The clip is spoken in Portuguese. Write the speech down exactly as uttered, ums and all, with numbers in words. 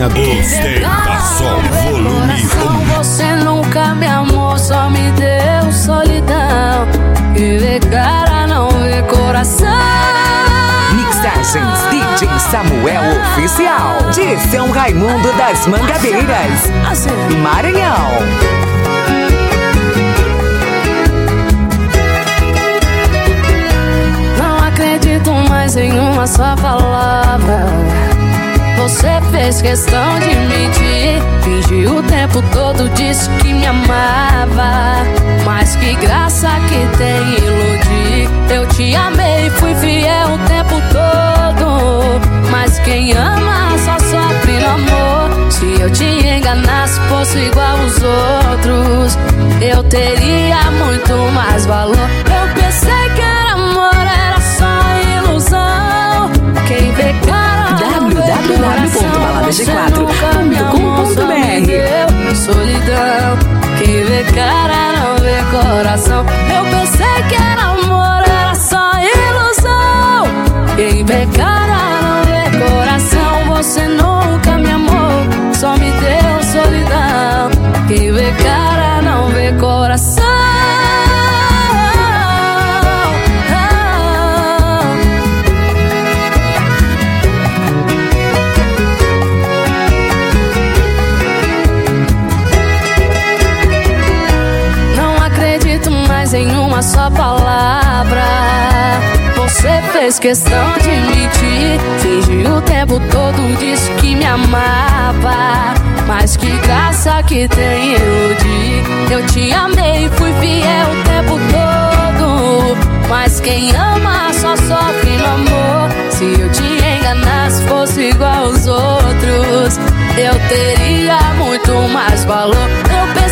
Ostentação volume um. Você nunca me amou, só me deu solidão. E vê cara, não vê coração. Mixagens D J Samuel Oficial, de São Raimundo das Mangabeiras, Maranhão. Não acredito mais em uma só palavra. Você fez questão de mentir, fingiu o tempo todo, disse que me amava. Mas que graça que tem iludir. Eu te amei, fui fiel o tempo todo. Mas quem ama só sofre no amor. Se eu te enganasse, fosse igual aos outros, eu teria muito mais valor. Eu pensei que era amor, era só ilusão. Quem vê cara w w w ponto balada g quatro ponto com ponto b r. Solidão, quem vê cara não vê coração. Eu pensei que era amor, era só ilusão. Quem vê cara não vê coração. Você nunca me amou, só me deu solidão. Quem vê cara não vê coração. Em uma só palavra, você fez questão de mentir, fingiu o tempo todo, disse que me amava. Mas que graça que tem iludir. Eu te amei, fui fiel o tempo todo. Mas quem ama só sofre no amor. Se eu te enganasse, fosse igual aos outros, eu teria muito mais valor. Eu